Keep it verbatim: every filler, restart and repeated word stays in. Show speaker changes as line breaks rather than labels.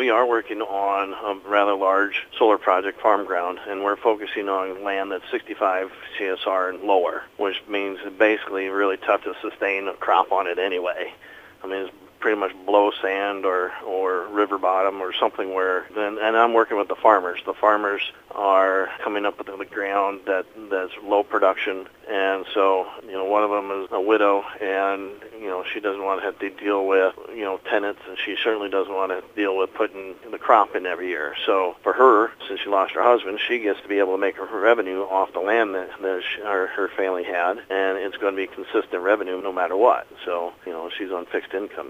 We are working on a rather large solar project, farm ground, and we're focusing on land that's sixty-five C S R and lower, which means basically really tough to sustain a crop on it anyway. I mean, it's pretty much blow sand or, or river bottom or something where, and, and I'm working with the farmers. The farmers are coming up with the ground that that's low production, and so, you know, one of them is a widow, and, you know, she doesn't want to have to deal with, you know, tenants, and she certainly doesn't want to deal with putting the crop in every year. So for her, since she lost her husband, she gets to be able to make her revenue off the land that, that she, her, her family had, and it's going to be consistent revenue no matter what. So, you know, she's on fixed income.